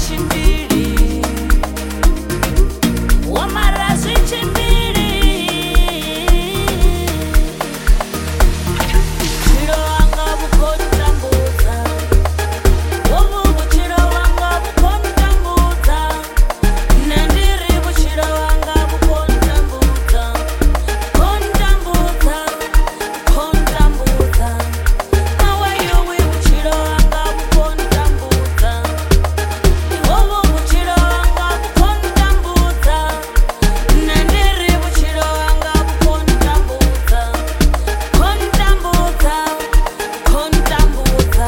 tshimbili wa mara zwi tshimbili vhutshilo hanga vhu khou ntambudza hovhu vhutshilo hanga vhu khou ntambudza nṋe ndi ri vhutshilo hanga vhu khou ntambudza khou ntambudza khou ntambudza nawe yowe vhutshilo hanga vhu khou ntambudza hovhu vhutshilo hanga vhu khou ntambudza nṋe ndi ri vhutshilo hanga vhu khou ntambudza khou ntambudza khou ntambudza.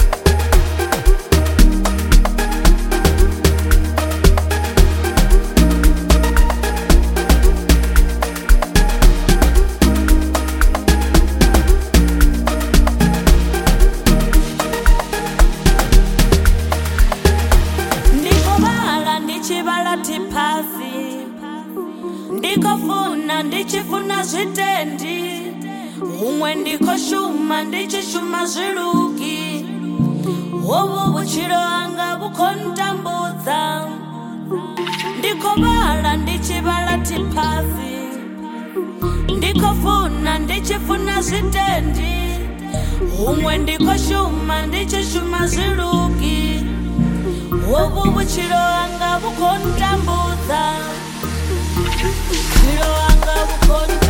Ndiko vhala ndi tshi vhala thiphasi ndiko funa ndi tshi funa zwitendi huṅwe ndiko shuma ndi tshi shuma zwilugi hovhu vhutshilo hanga vhu khou ntambudza ndiko vhala ndi tshi vhala thiphasi ndiko funa ndi tshi funa zwitendi huṅwe ndiko shuma ndi tshi shuma zwilugi hovhu vhutshilo hanga vhu khou ntambudza vhutshilo hanga vhu khou